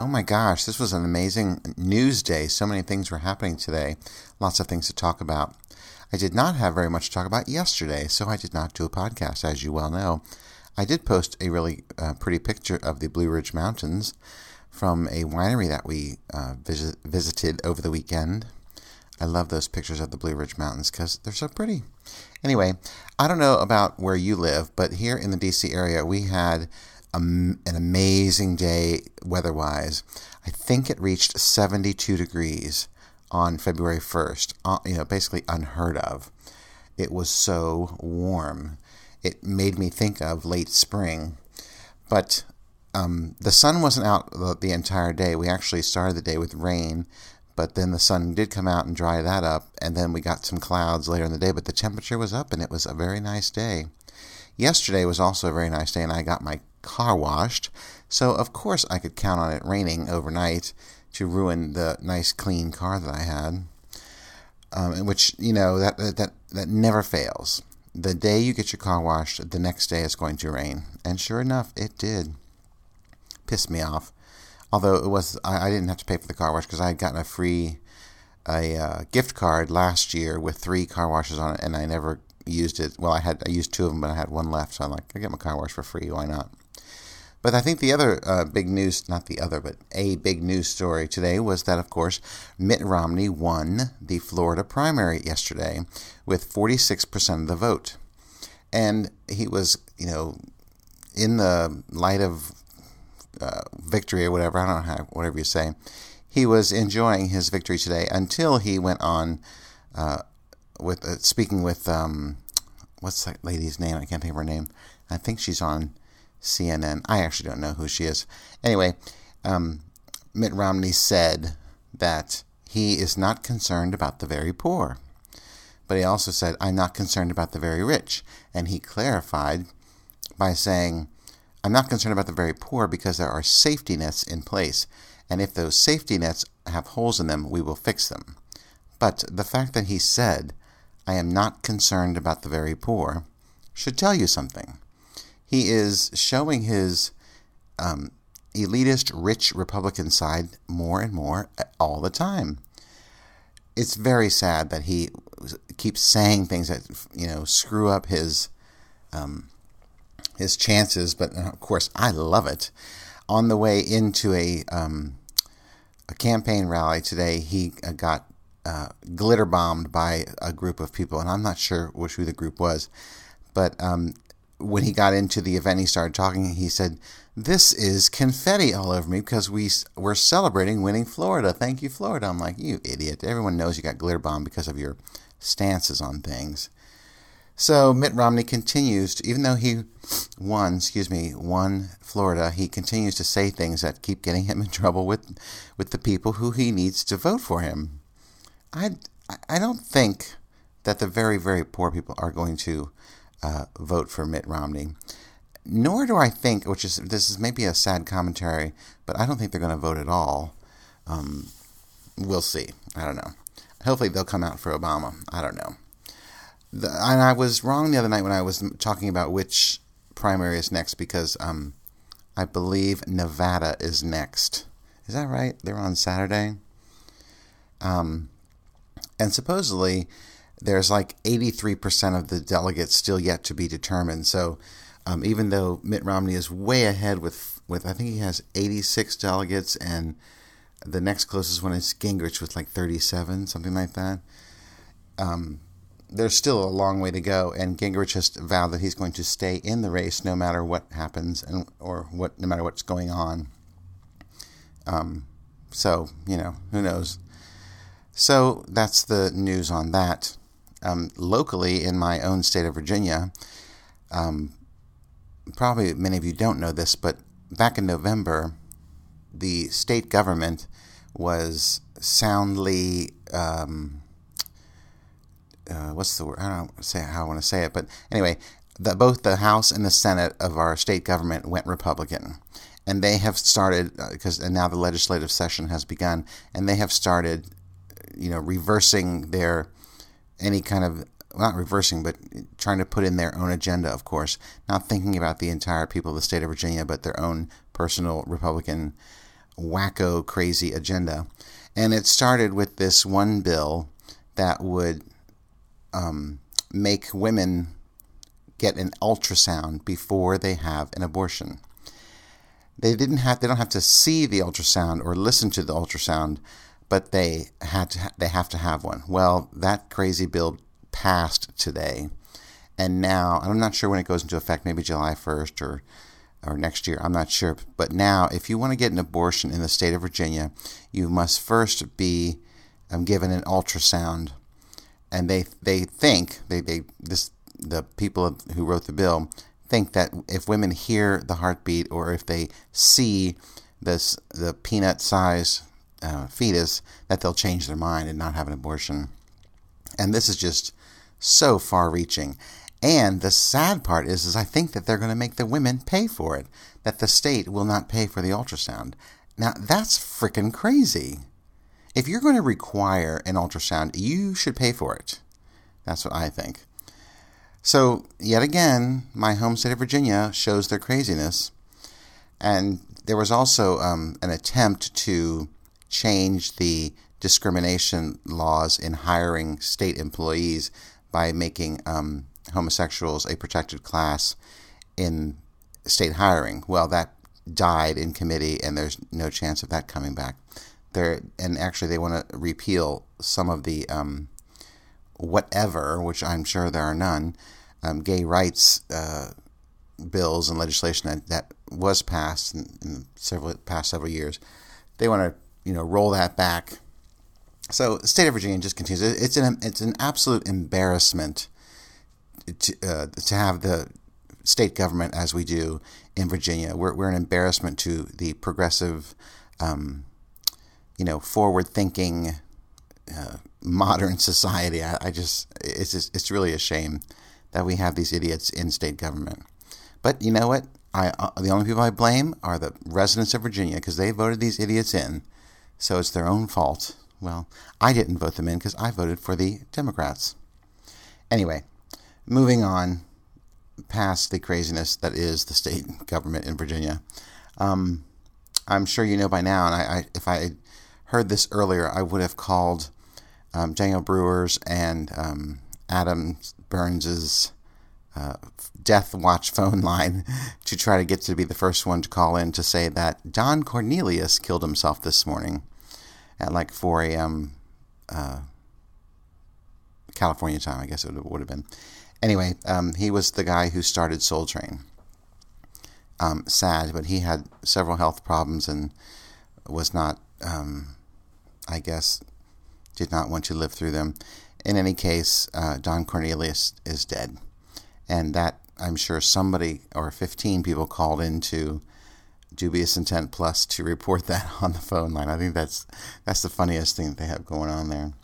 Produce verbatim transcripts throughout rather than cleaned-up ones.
Oh my gosh, this was an amazing news day. So many things were happening today. Lots of things to talk about. I did not have very much to talk about yesterday, so I did not do a podcast, as you well know. I did post a really uh, pretty picture of the Blue Ridge Mountains from a winery that we uh, visit, visited over the weekend. I love those pictures of the Blue Ridge Mountains because they're so pretty. Anyway, I don't know about where you live, but here in the D C area, we had um, an amazing day weather-wise. I think it reached seventy-two degrees on February first, uh, you know, basically unheard of. It was so warm. It made me think of late spring. But um, the sun wasn't out the, the entire day. We actually started the day with rain, but then the sun did come out and dry that up, and then we got some clouds later in the day, but the temperature was up, and it was a very nice day. Yesterday was also a very nice day, and I got my car washed, so of course I could count on it raining overnight to ruin the nice, clean car that I had, um, which, you know, that, that, that never fails. The day you get your car washed, the next day it's going to rain, and sure enough, it did. Pissed me off. Although it was, I, I didn't have to pay for the car wash because I had gotten a free a uh, gift card last year with three car washes on it, and I never used it. Well, I had I used two of them, but I had one left, so I'm like, I get my car wash for free. Why not? But I think the other uh, big news, not the other, but a big news story today was that, of course, Mitt Romney won the Florida primary yesterday with forty-six percent of the vote, and he was, you know, in the light of Uh, victory or whatever, I don't know how, whatever you say, he was enjoying his victory today until he went on uh, with uh, speaking with, um, what's that lady's name? I can't think of her name. I think she's on C N N. I actually don't know who she is. Anyway, um, Mitt Romney said that he is not concerned about the very poor. But he also said, I'm not concerned about the very rich. And he clarified by saying, I'm not concerned about the very poor because there are safety nets in place, and if those safety nets have holes in them, we will fix them. But the fact that he said, I am not concerned about the very poor, should tell you something. He is showing his um, elitist, rich Republican side more and more all the time. It's very sad that he keeps saying things that, you know, screw up his um his chances, but of course I love it. On the way into a um, a campaign rally today, he uh, got uh, glitter bombed by a group of people, and I'm not sure which who the group was, but um, when he got into the event, he started talking. He said, "This is confetti all over me because we we're celebrating winning Florida. Thank you, Florida." I'm like, you idiot! Everyone knows you got glitter bombed because of your stances on things. So Mitt Romney continues, to, even though he won, excuse me, won Florida, he continues to say things that keep getting him in trouble with, with the people who he needs to vote for him. I, I don't think that the very, very poor people are going to uh, vote for Mitt Romney. Nor do I think, which is this is maybe a sad commentary, but I don't think they're going to vote at all. Um, we'll see. I don't know. Hopefully they'll come out for Obama. I don't know. The, and I was wrong the other night when I was talking about which primary is next because um, I believe Nevada is next. Is that right? They're on Saturday. Um, and supposedly there's like eighty-three percent of the delegates still yet to be determined. So um, even though Mitt Romney is way ahead with, with, I think he has eighty-six delegates, and the next closest one is Gingrich with like thirty-seven, something like that. Um, There's still a long way to go, and Gingrich has vowed that he's going to stay in the race no matter what happens and or what no matter what's going on. Um, so you know, who knows? So that's the news on that. Um, locally, in my own state of Virginia, um, probably many of you don't know this, but back in November, the state government was soundly. Um, Uh, what's the word? I don't say how I want to say it, but anyway, the, both the House and the Senate of our state government went Republican, and they have started because uh, and now the legislative session has begun, and they have started, you know, reversing their any kind of not reversing, but trying to put in their own agenda. Of course, not thinking about the entire people of the state of Virginia, but their own personal Republican wacko, crazy agenda. And it started with this one bill that would um, make women get an ultrasound before they have an abortion. They didn't have. They don't have to see the ultrasound or listen to the ultrasound, but they had to. Ha- they have to have one. Well, that crazy bill passed today, and now I'm not sure when it goes into effect. Maybe July first or or next year. I'm not sure. But now, if you want to get an abortion in the state of Virginia, you must first be um, given an ultrasound, and they they think they they this the people who wrote the bill think that if women hear the heartbeat or if they see this the peanut-sized uh, fetus, that they'll change their mind and not have an abortion. And this is just so far-reaching. And the sad part is, is I think that they're going to make the women pay for it, that the state will not pay for the ultrasound. Now, that's freaking crazy. If you're going to require an ultrasound, you should pay for it. That's what I think. So, yet again, my home state of Virginia shows their craziness. And there was also um, an attempt to change the discrimination laws in hiring state employees by making um, homosexuals a protected class in state hiring. Well, that died in committee, and there's no chance of that coming back. There, and actually, they want to repeal some of the um, whatever, which I'm sure there are none, Um, gay rights uh, bills and legislation that, that was passed in, in several past several years. They want to, you know, roll that back. So the state of Virginia just continues. It's an it's an absolute embarrassment to uh, to have the state government as we do in Virginia. We're we're an embarrassment to the progressive, um, you know, forward thinking, uh, modern society. I, I just it's just, it's really a shame that we have these idiots in state government. But you know what? I uh, the only people I blame are the residents of Virginia, because they voted these idiots in. So it's their own fault. Well, I didn't vote them in because I voted for the Democrats. Anyway, moving on past the craziness that is the state government in Virginia. Um, I'm sure you know by now, and I, I if I had heard this earlier, I would have called um, Daniel Brewer's and um, Adam Burns's uh, Death Watch phone line to try to get to be the first one to call in to say that Don Cornelius killed himself this morning at like four a.m. Uh, California time, I guess it would have been. Anyway, um, he was the guy who started Soul Train. Um, sad, but he had several health problems and was not, um, I guess, did not want to live through them. In any case, uh, Don Cornelius is dead. And that, I'm sure somebody or fifteen people called into Dubious Intent Plus to report that on the phone line. I think that's that's the funniest thing that they have going on there.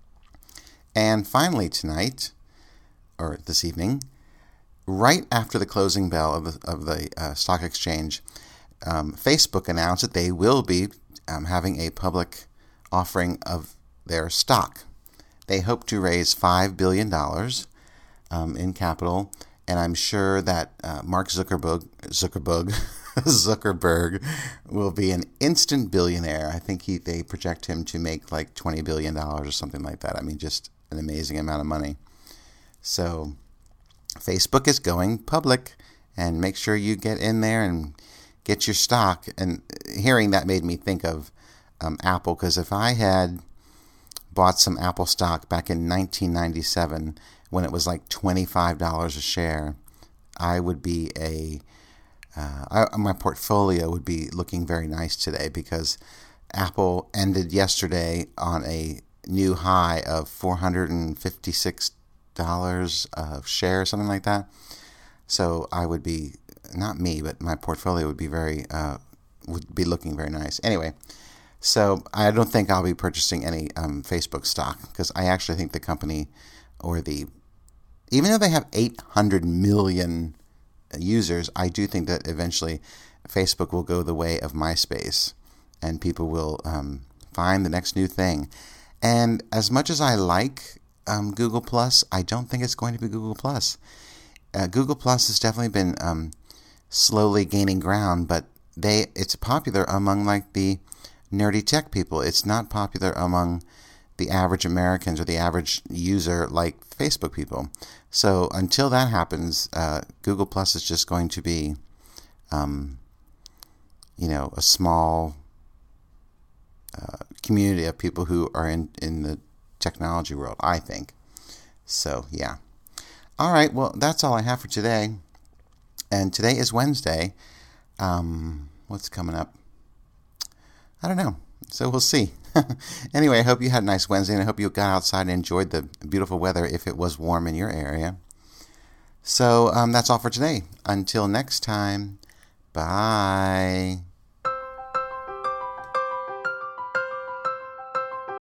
And finally tonight, or this evening, right after the closing bell of the, of the uh, stock exchange, um, Facebook announced that they will be um, having a public offering of their stock. They hope to raise five billion dollars um, in capital, and I'm sure that uh, Mark Zuckerberg, Zuckerberg, Zuckerberg will be an instant billionaire. I think he they project him to make like twenty billion dollars or something like that. I mean, just an amazing amount of money. So Facebook is going public, and make sure you get in there and get your stock. And hearing that made me think of um, Apple, because if I had bought some Apple stock back in nineteen ninety-seven when it was like twenty-five dollars a share, I would be a uh, I, my portfolio would be looking very nice today, because Apple ended yesterday on a new high of four hundred fifty-six dollars a share, something like that. So I would be, not me, but my portfolio would be very uh, would be looking very nice. Anyway. So I don't think I'll be purchasing any um, Facebook stock, because I actually think the company, or the, even though they have eight hundred million users, I do think that eventually Facebook will go the way of MySpace, and people will um, find the next new thing. And as much as I like um, Google Plus, I don't think it's going to be Google Plus. Uh, Google Plus has definitely been um, slowly gaining ground, but they it's popular among like the nerdy tech people. It's not popular among the average Americans or the average user like Facebook people. So until that happens, uh, Google Plus is just going to be, um, you know, a small uh, community of people who are in, in the technology world, I think. So, yeah. All right, well, that's all I have for today. And today is Wednesday. Um, what's coming up? I don't know. So we'll see. Anyway, I hope you had a nice Wednesday, and I hope you got outside and enjoyed the beautiful weather if it was warm in your area. So um, that's all for today. Until next time, bye.